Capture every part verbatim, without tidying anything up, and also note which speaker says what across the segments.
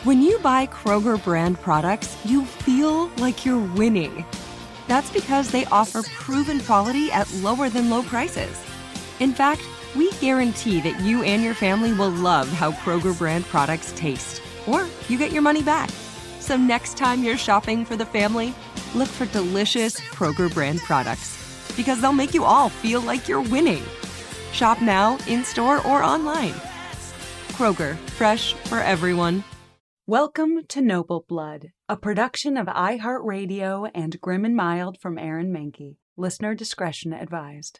Speaker 1: When you buy Kroger brand products, you feel like you're winning. That's because they offer proven quality at lower than low prices. In fact, we guarantee that you and your family will love how Kroger brand products taste, or you get your money back. So next time you're shopping for the family, look for delicious Kroger brand products, because they'll make you all feel like you're winning. Shop now, in-store, or online. Kroger, fresh for everyone.
Speaker 2: Welcome to Noble Blood, a production of iHeartRadio and Grim and Mild from Aaron Mahnke. Listener discretion advised.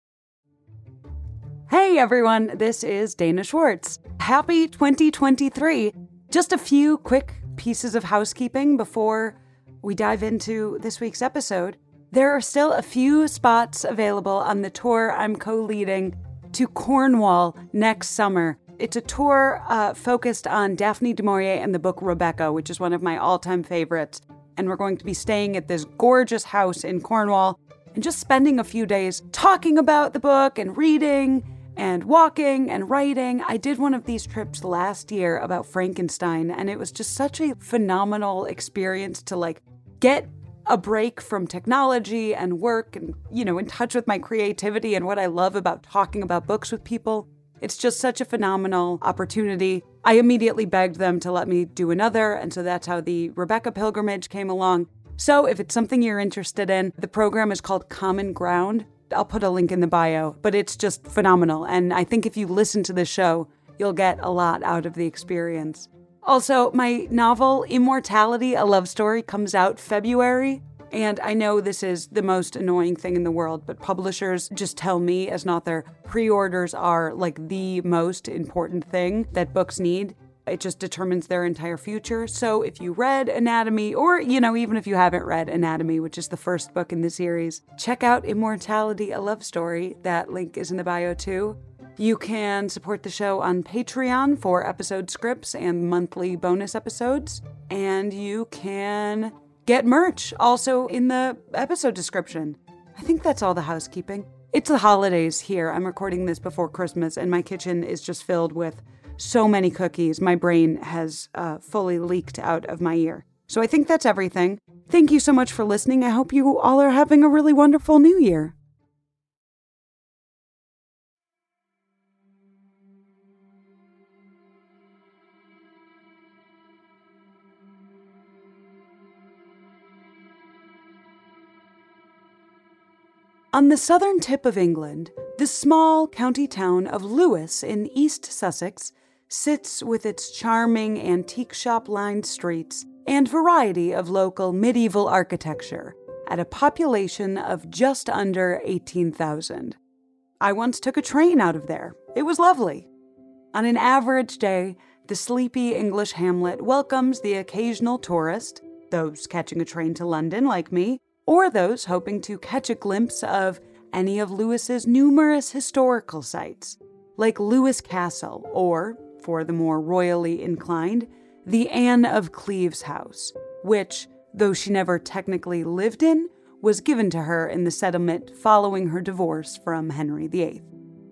Speaker 2: Hey everyone, this is Dana Schwartz. Happy twenty twenty-three. Just a few quick pieces of housekeeping before we dive into this week's episode. There are still a few spots available on the tour I'm co-leading to Cornwall next summer. It's a tour uh, focused on Daphne du Maurier and the book Rebecca, which is one of my all-time favorites. And we're going to be staying at this gorgeous house in Cornwall and just spending a few days talking about the book and reading and walking and writing. I did one of these trips last year about Frankenstein, and it was just such a phenomenal experience to like get a break from technology and work and, you know, in touch with my creativity and what I love about talking about books with people. It's just such a phenomenal opportunity. I immediately begged them to let me do another, and so that's how the Rebecca pilgrimage came along. So if it's something you're interested in, the program is called Common Ground. I'll put a link in the bio, but it's just phenomenal. And I think if you listen to the show, you'll get a lot out of the experience. Also, my novel, Immortality, A Love Story, comes out February. And I know this is the most annoying thing in the world, but publishers just tell me as an author, pre-orders are like the most important thing that books need. It just determines their entire future. So if you read Anatomy, or, you know, even if you haven't read Anatomy, which is the first book in the series, check out Immortality, A Love Story. That link is in the bio too. You can support the show on Patreon for episode scripts and monthly bonus episodes. And you can get merch also in the episode description. I think that's all the housekeeping. It's the holidays here. I'm recording this before Christmas, and my kitchen is just filled with so many cookies. My brain has uh, fully leaked out of my ear. So I think that's everything. Thank you so much for listening. I hope you all are having a really wonderful new year. On the southern tip of England, the small county town of Lewes in East Sussex sits with its charming antique shop-lined streets and variety of local medieval architecture at a population of just under eighteen thousand. I once took a train out of there. It was lovely. On an average day, the sleepy English hamlet welcomes the occasional tourist, those catching a train to London like me, or those hoping to catch a glimpse of any of Lewes's numerous historical sites, like Lewes Castle, or, for the more royally inclined, the Anne of Cleves house, which, though she never technically lived in, was given to her in the settlement following her divorce from Henry the Eighth.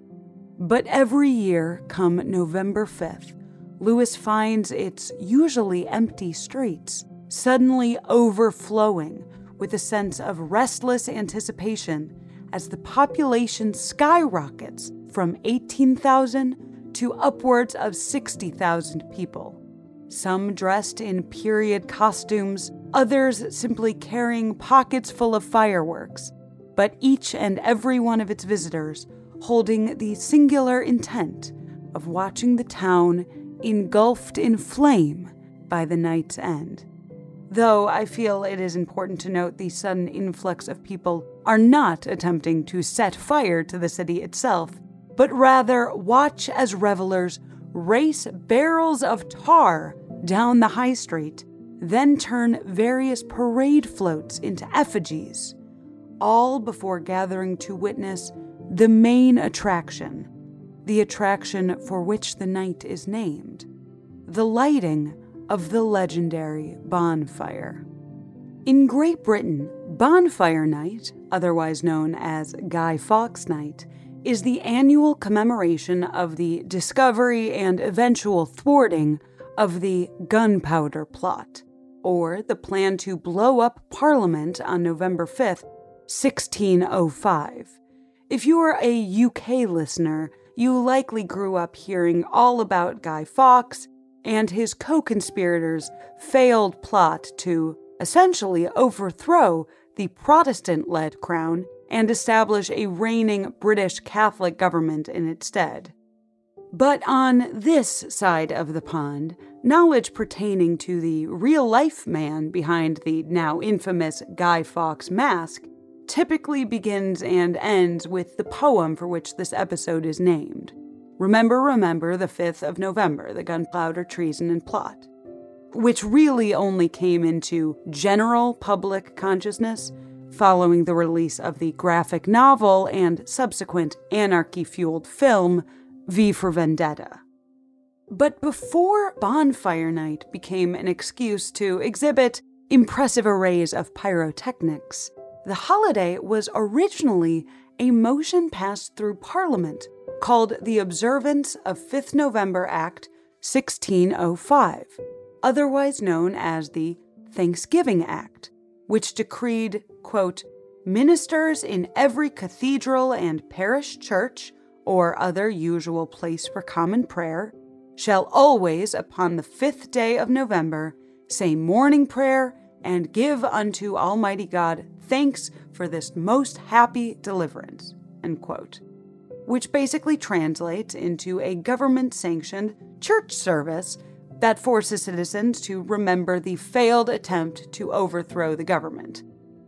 Speaker 2: But every year, come November fifth, Lewes finds its usually empty streets suddenly overflowing with a sense of restless anticipation as the population skyrockets from eighteen thousand to upwards of sixty thousand people. Some dressed in period costumes, others simply carrying pockets full of fireworks, but each and every one of its visitors holding the singular intent of watching the town engulfed in flame by the night's end. Though I feel it is important to note the sudden influx of people are not attempting to set fire to the city itself, but rather watch as revelers race barrels of tar down the high street, then turn various parade floats into effigies, all before gathering to witness the main attraction, the attraction for which the night is named, the lighting of the legendary bonfire. In Great Britain, Bonfire Night, otherwise known as Guy Fawkes Night, is the annual commemoration of the discovery and eventual thwarting of the Gunpowder Plot, or the plan to blow up Parliament on November fifth, sixteen oh five. If you're a U K listener, you likely grew up hearing all about Guy Fawkes and his co-conspirators' failed plot to essentially overthrow the Protestant-led crown and establish a reigning British Catholic government in its stead. But on this side of the pond, knowledge pertaining to the real-life man behind the now infamous Guy Fawkes mask typically begins and ends with the poem for which this episode is named. Remember, remember, the fifth of November, the Gunpowder Treason and Plot, which really only came into general public consciousness following the release of the graphic novel and subsequent anarchy-fueled film, V for Vendetta. But before Bonfire Night became an excuse to exhibit impressive arrays of pyrotechnics, the holiday was originally a motion passed through Parliament called the Observance of fifth November Act sixteen oh five, otherwise known as the Thanksgiving Act, which decreed, quote, "Ministers in every cathedral and parish church or other usual place for common prayer shall always, upon the fifth day of November, say morning prayer and give unto Almighty God thanks for this most happy deliverance," end quote, which basically translates into a government-sanctioned church service that forces citizens to remember the failed attempt to overthrow the government.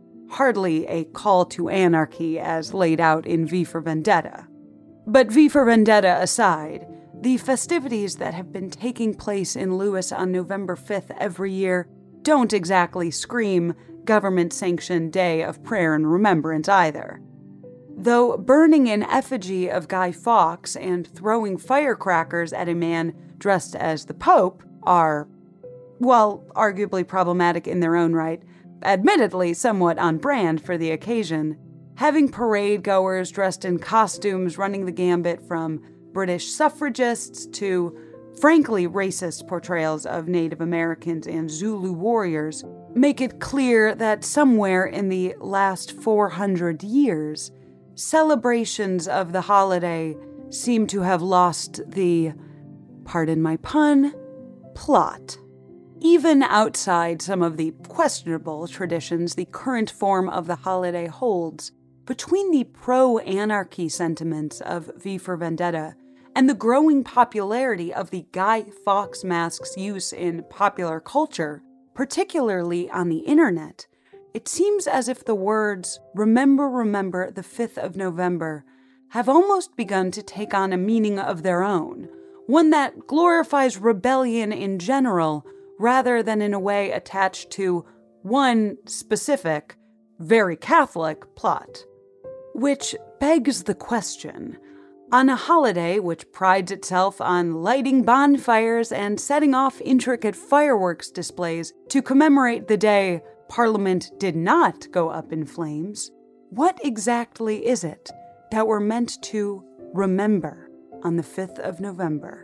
Speaker 2: Hardly a call to anarchy as laid out in V for Vendetta. But V for Vendetta aside, the festivities that have been taking place in Lewis on November fifth every year don't exactly scream government-sanctioned day of prayer and remembrance either. Though burning in effigy of Guy Fawkes and throwing firecrackers at a man dressed as the Pope are, while arguably problematic in their own right, admittedly somewhat on brand for the occasion, having parade goers dressed in costumes running the gambit from British suffragists to frankly racist portrayals of Native Americans and Zulu warriors make it clear that somewhere in the last four hundred years, celebrations of the holiday seem to have lost the, pardon my pun, plot. Even outside some of the questionable traditions the current form of the holiday holds, between the pro-anarchy sentiments of V for Vendetta and the growing popularity of the Guy Fawkes mask's use in popular culture, particularly on the internet, it seems as if the words, "Remember, remember the fifth of November," have almost begun to take on a meaning of their own, one that glorifies rebellion in general rather than in a way attached to one specific, very Catholic plot. Which begs the question, on a holiday which prides itself on lighting bonfires and setting off intricate fireworks displays to commemorate the day Parliament did not go up in flames, what exactly is it that we're meant to remember on the fifth of November?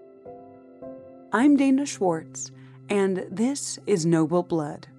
Speaker 2: I'm Dana Schwartz, and this is Noble Blood.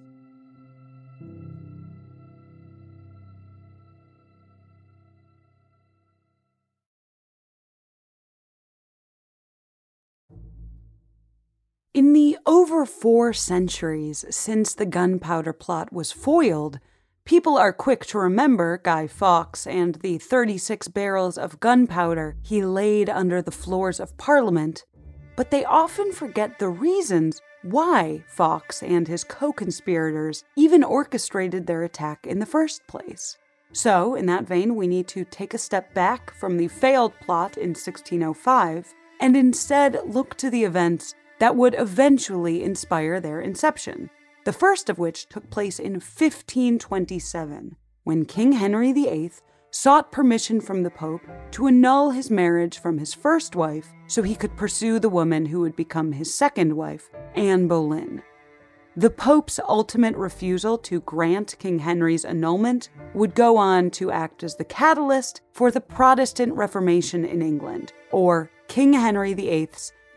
Speaker 2: In the over four centuries since the Gunpowder Plot was foiled, people are quick to remember Guy Fawkes and the thirty-six barrels of gunpowder he laid under the floors of Parliament, but they often forget the reasons why Fawkes and his co-conspirators even orchestrated their attack in the first place. So, in that vein, we need to take a step back from the failed plot in sixteen oh five and instead look to the events that would eventually inspire their inception, the first of which took place in fifteen twenty-seven, when King Henry the Eighth sought permission from the Pope to annul his marriage from his first wife so he could pursue the woman who would become his second wife, Anne Boleyn. The Pope's ultimate refusal to grant King Henry's annulment would go on to act as the catalyst for the Protestant Reformation in England, or King Henry the Eighth's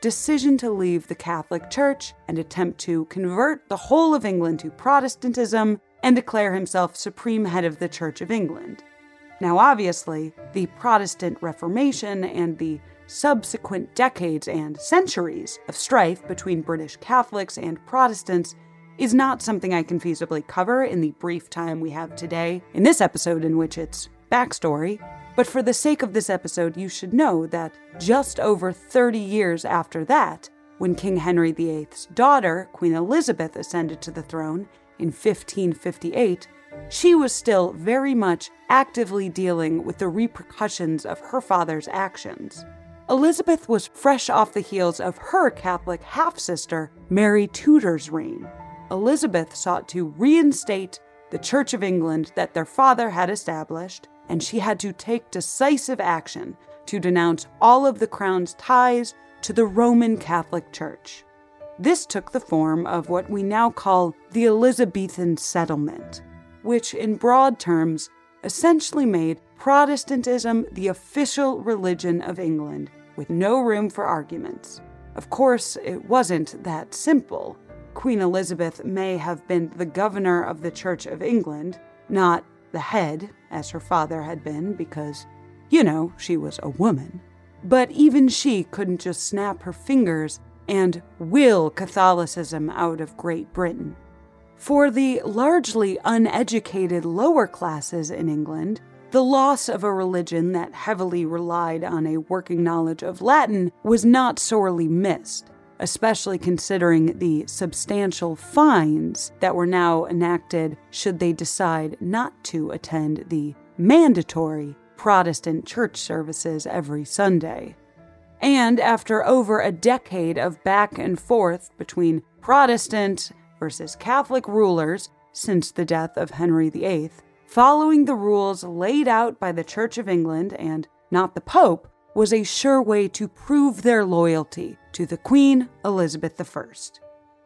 Speaker 2: decision to leave the Catholic Church and attempt to convert the whole of England to Protestantism and declare himself supreme head of the Church of England. Now, obviously, the Protestant Reformation and the subsequent decades and centuries of strife between British Catholics and Protestants is not something I can feasibly cover in the brief time we have today in this episode, in which it's backstory. But for the sake of this episode, you should know that just over thirty years after that, when King Henry the eighth's daughter, Queen Elizabeth, ascended to the throne in fifteen fifty-eight, she was still very much actively dealing with the repercussions of her father's actions. Elizabeth was fresh off the heels of her Catholic half-sister, Mary Tudor's reign. Elizabeth sought to reinstate the Church of England that their father had established, and she had to take decisive action to denounce all of the crown's ties to the Roman Catholic Church. This took the form of what we now call the Elizabethan settlement, which in broad terms essentially made Protestantism the official religion of England, with no room for arguments. Of course, it wasn't that simple. Queen Elizabeth may have been the governor of the Church of England, not the head, as her father had been, because, you know, she was a woman. But even she couldn't just snap her fingers and will Catholicism out of Great Britain. For the largely uneducated lower classes in England, the loss of a religion that heavily relied on a working knowledge of Latin was not sorely missed, especially considering the substantial fines that were now enacted should they decide not to attend the mandatory Protestant church services every Sunday. And after over a decade of back and forth between Protestant versus Catholic rulers since the death of Henry the eighth, following the rules laid out by the Church of England and not the Pope was a sure way to prove their loyalty to the Queen Elizabeth the First.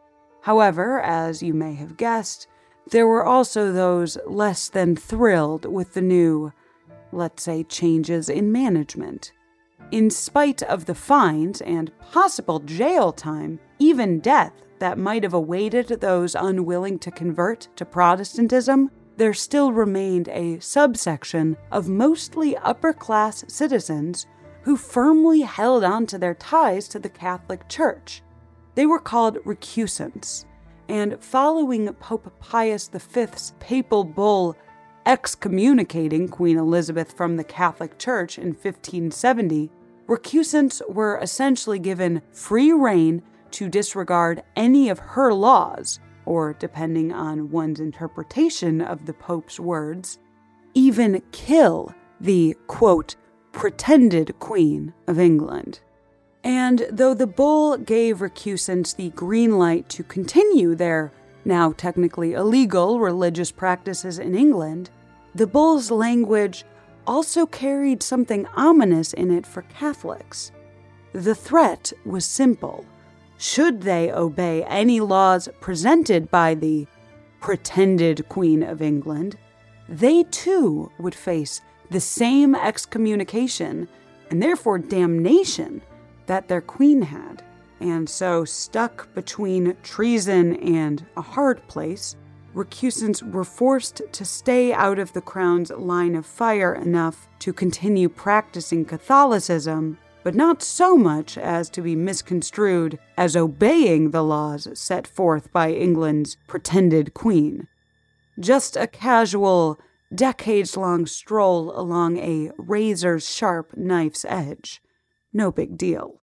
Speaker 2: However, as you may have guessed, there were also those less than thrilled with the new, let's say, changes in management. In spite of the fines and possible jail time, even death, that might have awaited those unwilling to convert to Protestantism, there still remained a subsection of mostly upper-class citizens who firmly held on to their ties to the Catholic Church. They were called recusants, and following Pope Pius the Fifth's papal bull excommunicating Queen Elizabeth from the Catholic Church in fifteen seventy, recusants were essentially given free rein to disregard any of her laws, or, depending on one's interpretation of the Pope's words, even kill the, quote, pretended Queen of England. And though the bull gave recusants the green light to continue their, now technically illegal, religious practices in England, the bull's language also carried something ominous in it for Catholics. The threat was simple. Should they obey any laws presented by the pretended Queen of England, they too would face the same excommunication and therefore damnation that their queen had. And so, stuck between treason and a hard place, recusants were forced to stay out of the crown's line of fire enough to continue practicing Catholicism, but not so much as to be misconstrued as obeying the laws set forth by England's pretended queen. Just a casual, decades-long stroll along a razor-sharp knife's edge. No big deal.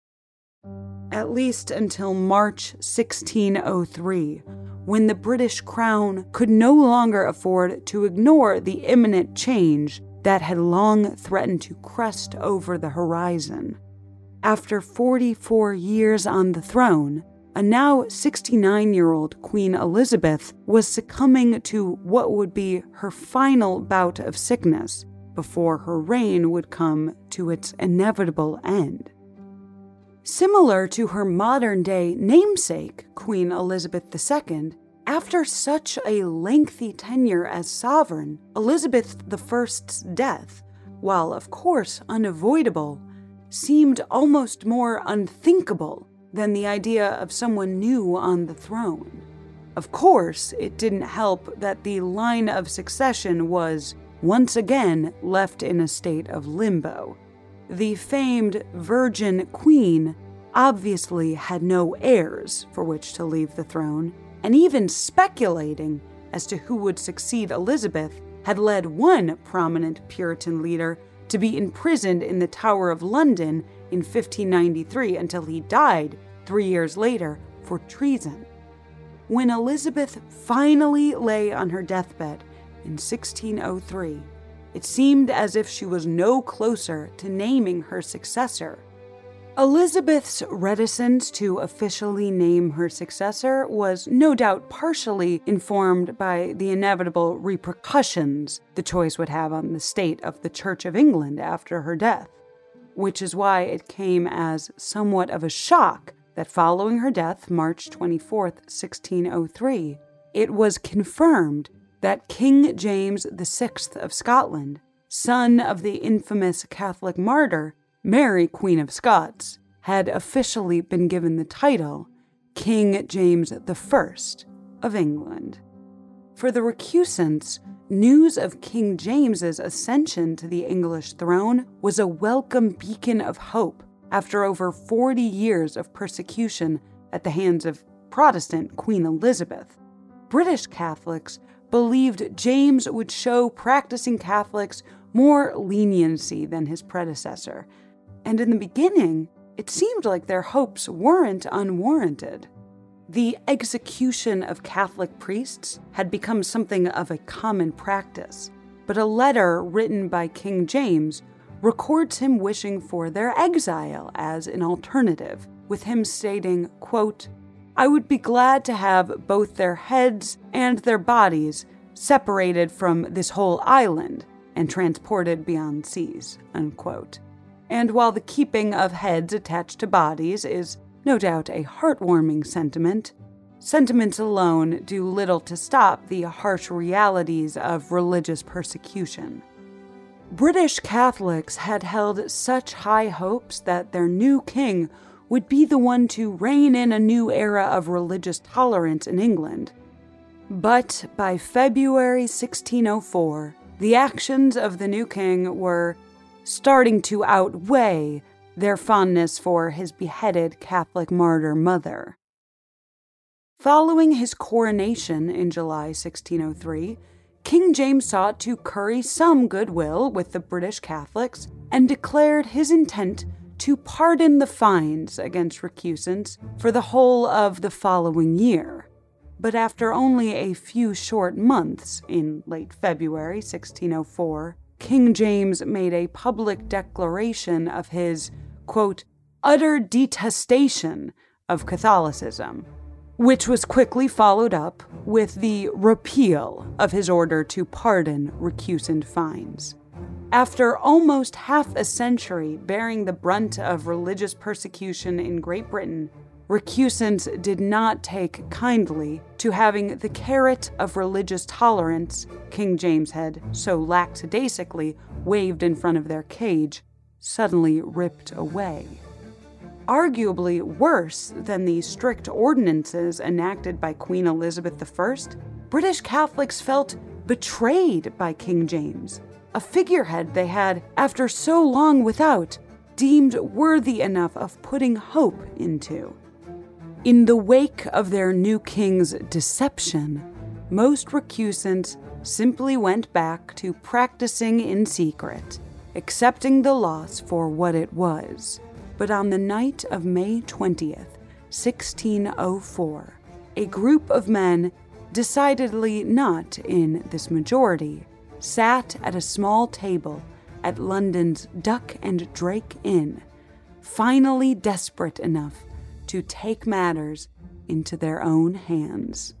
Speaker 2: At least until March sixteen oh three, when the British Crown could no longer afford to ignore the imminent change that had long threatened to crest over the horizon. After forty-four years on the throne, a now sixty-nine-year-old Queen Elizabeth was succumbing to what would be her final bout of sickness before her reign would come to its inevitable end. Similar to her modern-day namesake, Queen Elizabeth the Second, after such a lengthy tenure as sovereign, Elizabeth the First's death, while of course unavoidable, seemed almost more unthinkable than the idea of someone new on the throne. Of course, it didn't help that the line of succession was, once again, left in a state of limbo. The famed Virgin Queen obviously had no heirs for which to leave the throne, and even speculating as to who would succeed Elizabeth had led one prominent Puritan leader to be imprisoned in the Tower of London in fifteen ninety-three until he died three years later for treason. When Elizabeth finally lay on her deathbed in sixteen oh three, it seemed as if she was no closer to naming her successor. Elizabeth's reticence to officially name her successor was no doubt partially informed by the inevitable repercussions the choice would have on the state of the Church of England after her death, which is why it came as somewhat of a shock that following her death, March twenty-fourth, sixteen oh three, it was confirmed that King James the Sixth of Scotland, son of the infamous Catholic martyr Mary, Queen of Scots, had officially been given the title King James the First of England. For the recusants, news of King James's ascension to the English throne was a welcome beacon of hope after over forty years of persecution at the hands of Protestant Queen Elizabeth. British Catholics believed James would show practicing Catholics more leniency than his predecessor, and in the beginning, it seemed like their hopes weren't unwarranted. The execution of Catholic priests had become something of a common practice, but a letter written by King James records him wishing for their exile as an alternative, with him stating, quote, "I would be glad to have both their heads and their bodies separated from this whole island and transported beyond seas," unquote. And while the keeping of heads attached to bodies is no doubt a heartwarming sentiment, sentiments alone do little to stop the harsh realities of religious persecution. British Catholics had held such high hopes that their new king would be the one to reign in a new era of religious tolerance in England. But by February sixteen oh four, the actions of the new king were starting to outweigh their fondness for his beheaded Catholic martyr mother. Following his coronation in July sixteen oh three, King James sought to curry some goodwill with the British Catholics and declared his intent to pardon the fines against recusants for the whole of the following year. But after only a few short months, in late February sixteen oh four, King James made a public declaration of his, quote, utter detestation of Catholicism, which was quickly followed up with the repeal of his order to pardon recusant fines. After almost half a century bearing the brunt of religious persecution in Great Britain, recusants did not take kindly to having the carrot of religious tolerance King James had so lackadaisically waved in front of their cage suddenly ripped away. Arguably worse than the strict ordinances enacted by Queen Elizabeth the First, British Catholics felt betrayed by King James, a figurehead they had, after so long without, deemed worthy enough of putting hope into. In the wake of their new king's deception, most recusants simply went back to practicing in secret, accepting the loss for what it was. But on the night of May twentieth, sixteen oh four, a group of men, decidedly not in this majority, sat at a small table at London's Duck and Drake Inn, finally desperate enough to take matters into their own hands.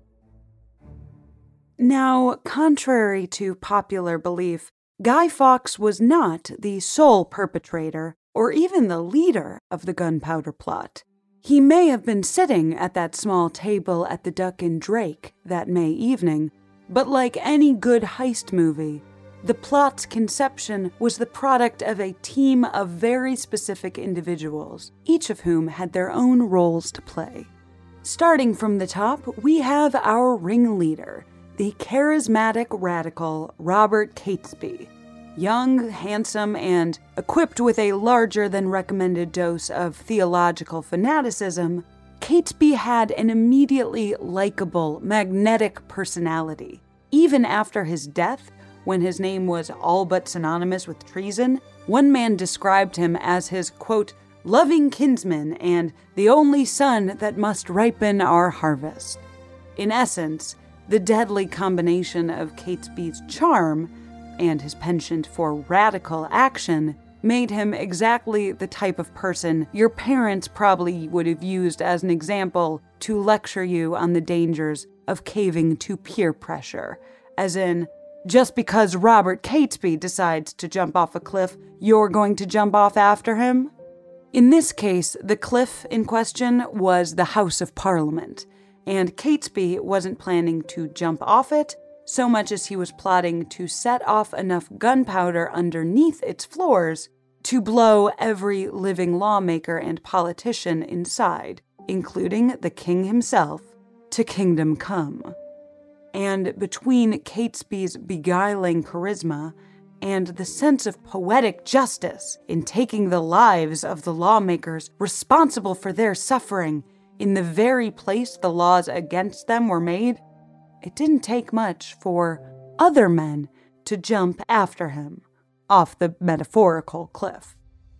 Speaker 2: Now, contrary to popular belief, Guy Fawkes was not the sole perpetrator or even the leader of the gunpowder plot. He may have been sitting at that small table at the Duck and Drake that May evening, but like any good heist movie, The plot's conception was the product of a team of very specific individuals, each of whom had their own roles to play. Starting from the top, we have our ringleader, the charismatic radical Robert Catesby. Young, handsome, and equipped with a larger than recommended dose of theological fanaticism, Catesby had an immediately likable, magnetic personality. Even after his death, when his name was all but synonymous with treason, one man described him as his, quote, loving kinsman and the only son that must ripen our harvest. In essence, the deadly combination of Catesby's charm and his penchant for radical action made him exactly the type of person your parents probably would have used as an example to lecture you on the dangers of caving to peer pressure, as in, just because Robert Catesby decides to jump off a cliff, you're going to jump off after him? In this case, the cliff in question was the House of Parliament, and Catesby wasn't planning to jump off it so much as he was plotting to set off enough gunpowder underneath its floors to blow every living lawmaker and politician inside, including the king himself, to kingdom come. And between Catesby's beguiling charisma and the sense of poetic justice in taking the lives of the lawmakers responsible for their suffering in the very place the laws against them were made, it didn't take much for other men to jump after him off the metaphorical cliff.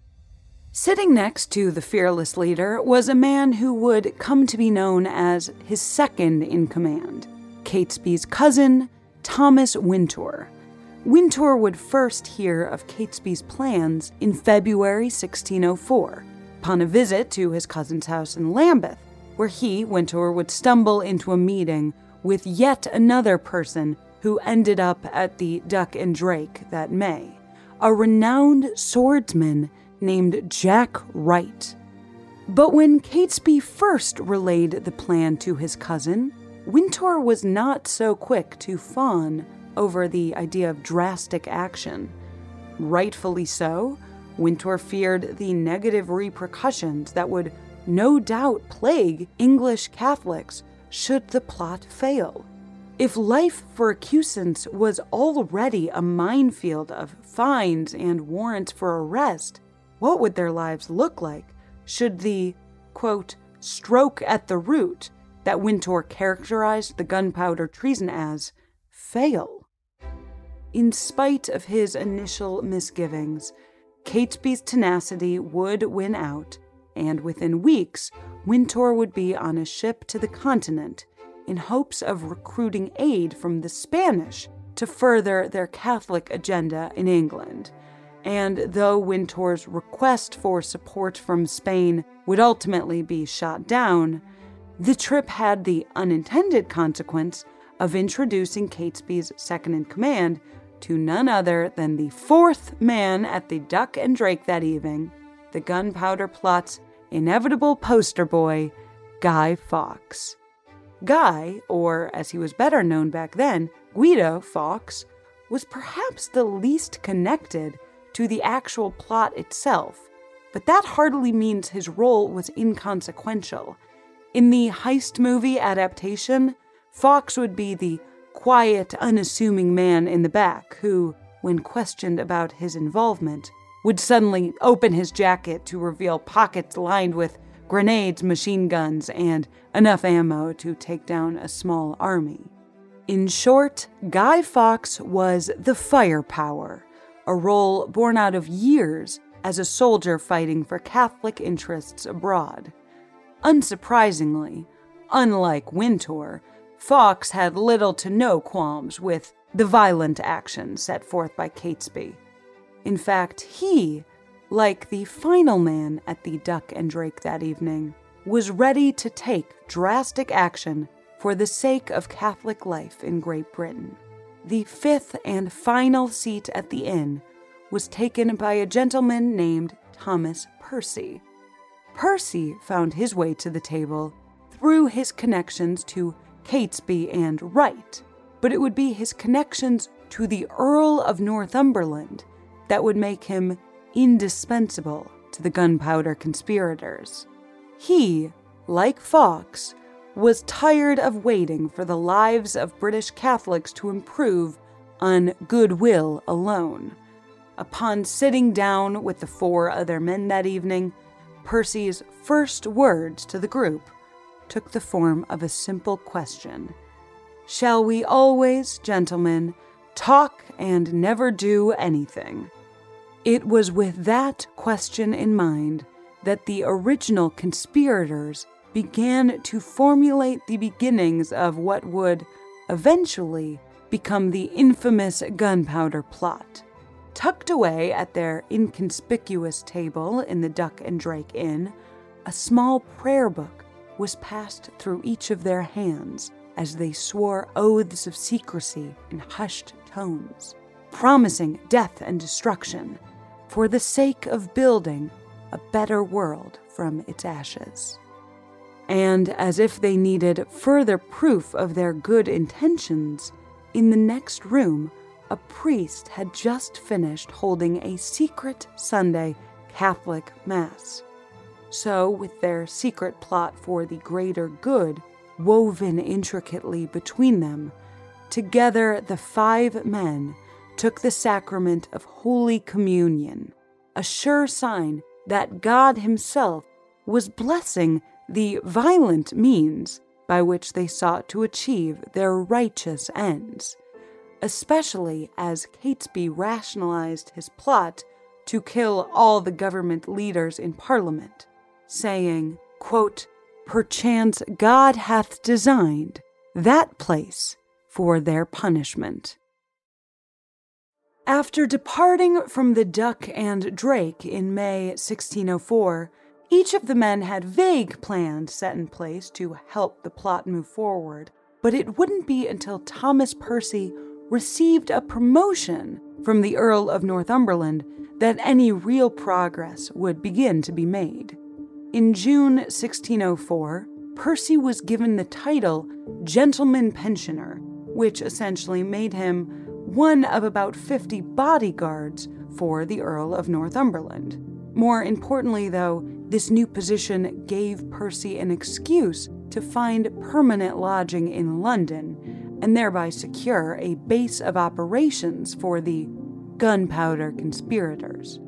Speaker 2: Sitting next to the fearless leader was a man who would come to be known as his second in command, Catesby's cousin, Thomas Wintour. Wintour would first hear of Catesby's plans in February sixteen oh four, upon a visit to his cousin's house in Lambeth, where he, Wintour, would stumble into a meeting with yet another person who ended up at the Duck and Drake that May, a renowned swordsman named Jack Wright. But when Catesby first relayed the plan to his cousin, Wintour was not so quick to fawn over the idea of drastic action. Rightfully so, Wintour feared the negative repercussions that would no doubt plague English Catholics should the plot fail. If life for recusants was already a minefield of fines and warrants for arrest, what would their lives look like should the, quote, stroke at the root that Wintour characterized the gunpowder treason as fail? In spite of his initial misgivings, Catesby's tenacity would win out, and within weeks, Wintour would be on a ship to the continent in hopes of recruiting aid from the Spanish to further their Catholic agenda in England. And though Wintour's request for support from Spain would ultimately be shot down, the trip had the unintended consequence of introducing Catesby's second-in-command to none other than the fourth man at the Duck and Drake that evening, the gunpowder plot's inevitable poster boy, Guy Fawkes. Guy, or as he was better known back then, Guido Fawkes, was perhaps the least connected to the actual plot itself, but that hardly means his role was inconsequential. In the heist movie adaptation, Fawkes would be the quiet, unassuming man in the back who, when questioned about his involvement, would suddenly open his jacket to reveal pockets lined with grenades, machine guns, and enough ammo to take down a small army. In short, Guy Fawkes was the firepower, a role born out of years as a soldier fighting for Catholic interests abroad. Unsurprisingly, unlike Wintour, Fawkes had little to no qualms with the violent action set forth by Catesby. In fact, he, like the final man at the Duck and Drake that evening, was ready to take drastic action for the sake of Catholic life in Great Britain. The fifth and final seat at the inn was taken by a gentleman named Thomas Percy. Percy found his way to the table through his connections to Catesby and Wright, but it would be his connections to the Earl of Northumberland that would make him indispensable to the gunpowder conspirators. He, like Fawkes, was tired of waiting for the lives of British Catholics to improve on goodwill alone. Upon sitting down with the four other men that evening, Percy's first words to the group took the form of a simple question. "Shall we always, gentlemen, talk and never do anything?" It was with that question in mind that the original conspirators began to formulate the beginnings of what would eventually become the infamous gunpowder plot. Tucked away at their inconspicuous table in the Duck and Drake Inn, a small prayer book was passed through each of their hands as they swore oaths of secrecy in hushed tones, promising death and destruction for the sake of building a better world from its ashes. And as if they needed further proof of their good intentions, in the next room, a priest had just finished holding a secret Sunday Catholic Mass. So, with their secret plot for the greater good woven intricately between them, together the five men took the sacrament of Holy Communion, a sure sign that God Himself was blessing the violent means by which they sought to achieve their righteous ends, especially as Catesby rationalized his plot to kill all the government leaders in Parliament, saying, quote, "Perchance God hath designed that place for their punishment." After departing from the Duck and Drake in May sixteen oh four, each of the men had vague plans set in place to help the plot move forward, but it wouldn't be until Thomas Percy received a promotion from the Earl of Northumberland that any real progress would begin to be made. In June sixteen oh four, Percy was given the title Gentleman Pensioner, which essentially made him one of about fifty bodyguards for the Earl of Northumberland. More importantly, though, this new position gave Percy an excuse to find permanent lodging in London and thereby secure a base of operations for the gunpowder conspirators.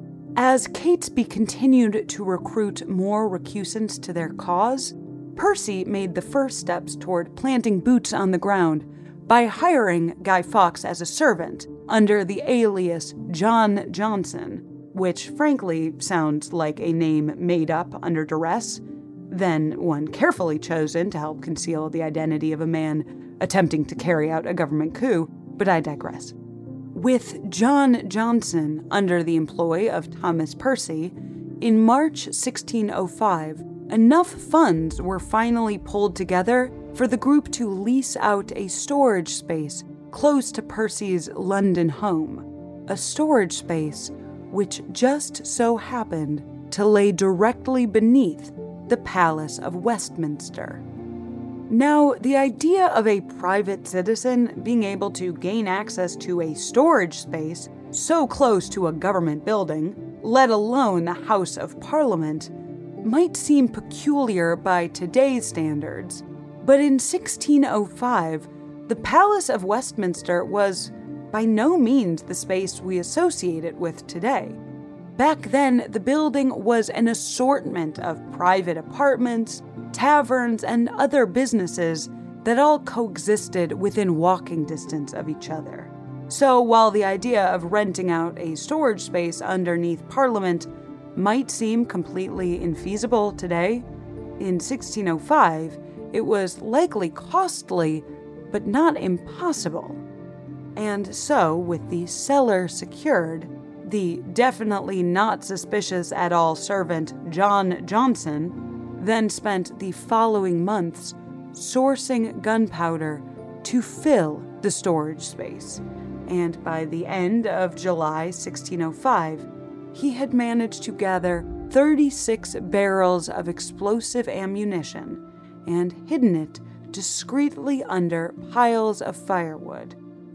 Speaker 2: As Catesby continued to recruit more recusants to their cause, Percy made the first steps toward planting boots on the ground by hiring Guy Fawkes as a servant under the alias John Johnson, which frankly sounds like a name made up under duress, then one carefully chosen to help conceal the identity of a man attempting to carry out a government coup, but I digress. With John Johnson under the employ of Thomas Percy, in March sixteen oh five, enough funds were finally pulled together for the group to lease out a storage space close to Percy's London home, a storage space which just so happened to lay directly beneath the Palace of Westminster. Now, the idea of a private citizen being able to gain access to a storage space so close to a government building, let alone the House of Parliament, might seem peculiar by today's standards, but in sixteen oh five, the Palace of Westminster was by no means the space we associate it with today. Back then, the building was an assortment of private apartments, taverns, and other businesses that all coexisted within walking distance of each other. So while the idea of renting out a storage space underneath Parliament might seem completely infeasible today, in sixteen oh five, it was likely costly, but not impossible. And so, with the cellar secured, the definitely not suspicious at all servant John Johnson then spent the following months sourcing gunpowder to fill the storage space, and by the end of July sixteen oh five, he had managed to gather thirty-six barrels of explosive ammunition and hidden it discreetly under piles of firewood,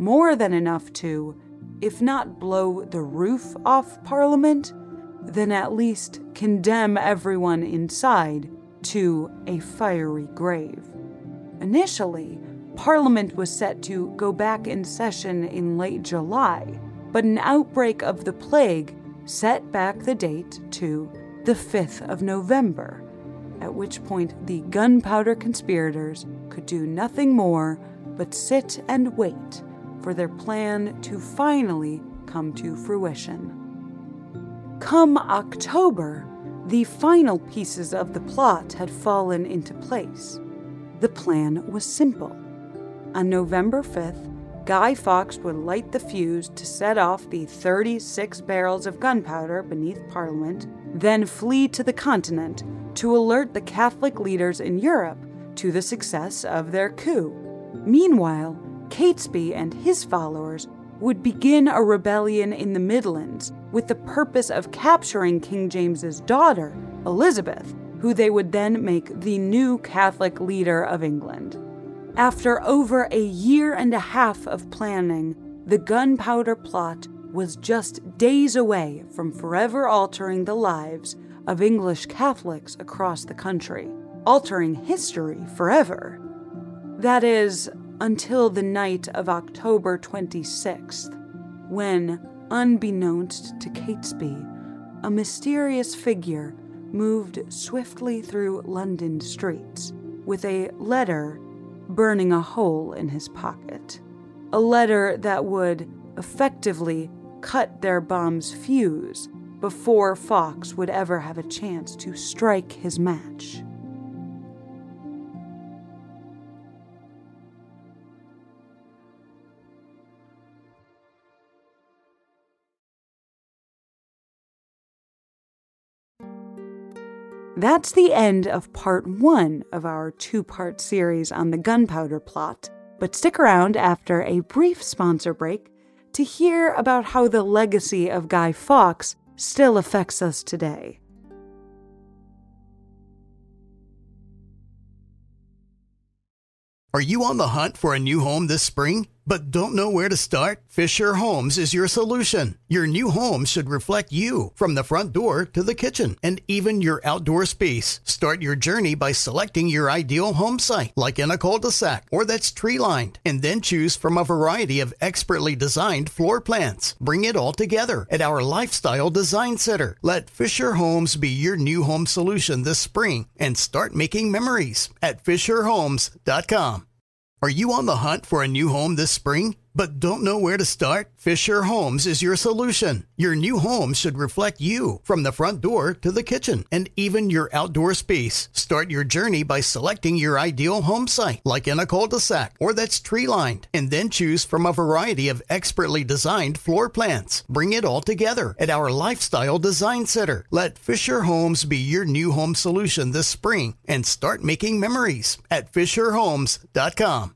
Speaker 2: more than enough to, if not blow the roof off Parliament, then at least condemn everyone inside to a fiery grave. Initially, Parliament was set to go back in session in late July, but an outbreak of the plague set back the date to the fifth of November, at which point the gunpowder conspirators could do nothing more but sit and wait for their plan to finally come to fruition. Come October, the final pieces of the plot had fallen into place. The plan was simple. On November fifth, Guy Fawkes would light the fuse to set off the thirty-six barrels of gunpowder beneath Parliament, then flee to the continent to alert the Catholic leaders in Europe to the success of their coup. Meanwhile, Catesby and his followers would begin a rebellion in the Midlands with the purpose of capturing King James's daughter, Elizabeth, who they would then make the new Catholic leader of England. After over a year and a half of planning, the gunpowder plot was just days away from forever altering the lives of English Catholics across the country, altering history forever. That is, until the night of October twenty-sixth, when, unbeknownst to Catesby, a mysterious figure moved swiftly through London streets with a letter burning a hole in his pocket. A letter that would effectively cut their bomb's fuse before Fawkes would ever have a chance to strike his match. That's the end of part one of our two-part series on the gunpowder plot, but stick around after a brief sponsor break to hear about how the legacy of Guy Fawkes still affects us today.
Speaker 3: Are you on the hunt for a new home this spring, but don't know where to start? Fisher Homes is your solution. Your new home should reflect you, from the front door to the kitchen, and even your outdoor space. Start your journey by selecting your ideal home site, like in a cul-de-sac or that's tree-lined, and then choose from a variety of expertly designed floor plans. Bring it all together at our Lifestyle Design Center. Let Fisher Homes be your new home solution this spring and start making memories at fisher homes dot com. Are you on the hunt for a new home this spring, but don't know where to start? Fisher Homes is your solution. Your new home should reflect you, from the front door to the kitchen, and even your outdoor space. Start your journey by selecting your ideal home site, like in a cul-de-sac or that's tree-lined, and then choose from a variety of expertly designed floor plans. Bring it all together at our Lifestyle Design Center. Let Fisher Homes be your new home solution this spring and start making memories at fisher homes dot com.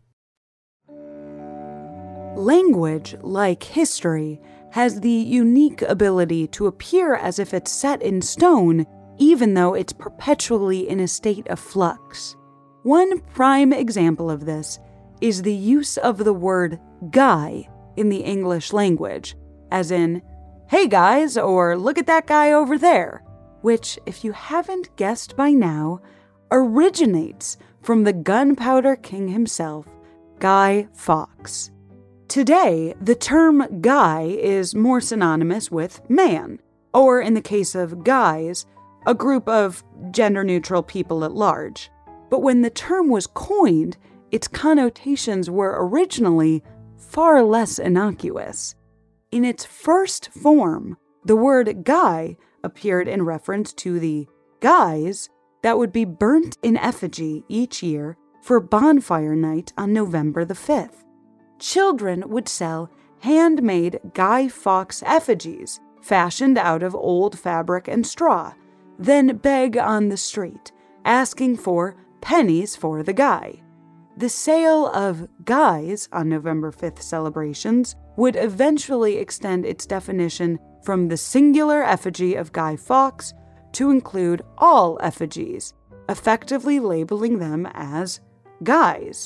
Speaker 2: Language, like history, has the unique ability to appear as if it's set in stone, even though it's perpetually in a state of flux. One prime example of this is the use of the word guy in the English language, as in, "Hey guys," or "Look at that guy over there," which, if you haven't guessed by now, originates from the gunpowder king himself, Guy Fawkes. Today, the term guy is more synonymous with man, or in the case of guys, a group of gender-neutral people at large. But when the term was coined, its connotations were originally far less innocuous. In its first form, the word guy appeared in reference to the guys that would be burnt in effigy each year for bonfire night on November the fifth. Children would sell handmade Guy Fawkes effigies fashioned out of old fabric and straw, then beg on the street, asking for pennies for the guy. The sale of guys on November fifth celebrations would eventually extend its definition from the singular effigy of Guy Fawkes to include all effigies, effectively labeling them as guys.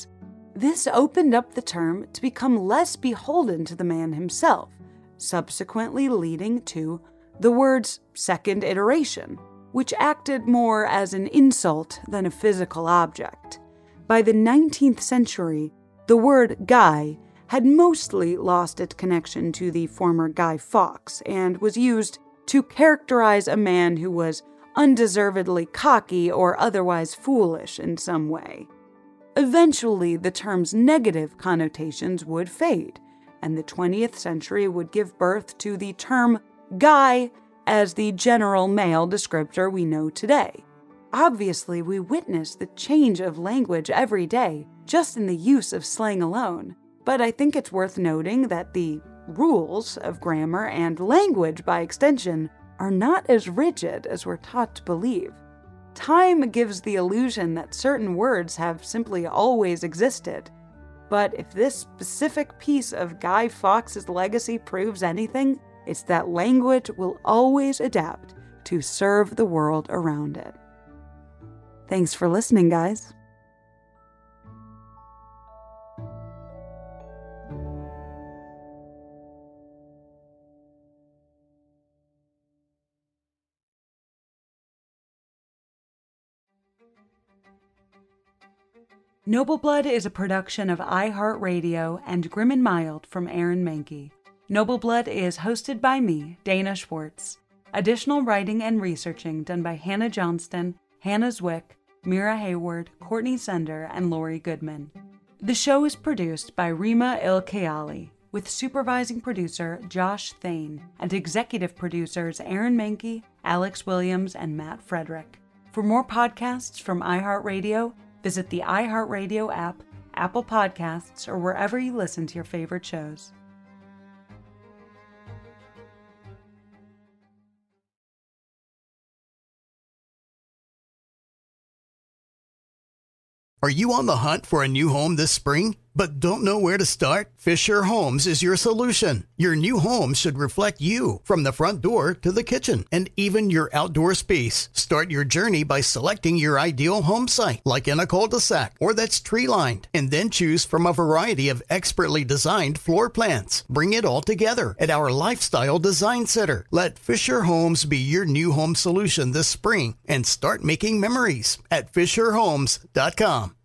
Speaker 2: This opened up the term to become less beholden to the man himself, subsequently leading to the word's second iteration, which acted more as an insult than a physical object. By the nineteenth century, the word guy had mostly lost its connection to the former Guy Fawkes and was used to characterize a man who was undeservedly cocky or otherwise foolish in some way. Eventually, the term's negative connotations would fade, and the twentieth century would give birth to the term guy as the general male descriptor we know today. Obviously, we witness the change of language every day, just in the use of slang alone. But I think it's worth noting that the rules of grammar and language, by extension, are not as rigid as we're taught to believe. Time gives the illusion that certain words have simply always existed. But if this specific piece of Guy Fawkes' legacy proves anything, it's that language will always adapt to serve the world around it. Thanks for listening, guys. Noble Blood is a production of iHeartRadio and Grim and Mild from Aaron Mahnke. Noble Blood is hosted by me, Dana Schwartz. Additional writing and researching done by Hannah Johnston, Hannah Zwick, Mira Hayward, Courtney Sender, and Lori Goodman. The show is produced by Rima Il-Kayali, with supervising producer Josh Thane and executive producers Aaron Mahnke, Alex Williams, and Matt Frederick. For more podcasts from iHeartRadio, visit the iHeartRadio app, Apple Podcasts, or wherever you listen to your favorite shows.
Speaker 3: Are you on the hunt for a new home this spring, but don't know where to start? Fisher Homes is your solution. Your new home should reflect you, from the front door to the kitchen, and even your outdoor space. Start your journey by selecting your ideal home site, like in a cul-de-sac or that's tree-lined, and then choose from a variety of expertly designed floor plans. Bring it all together at our Lifestyle Design Center. Let Fisher Homes be your new home solution this spring and start making memories at fisher homes dot com.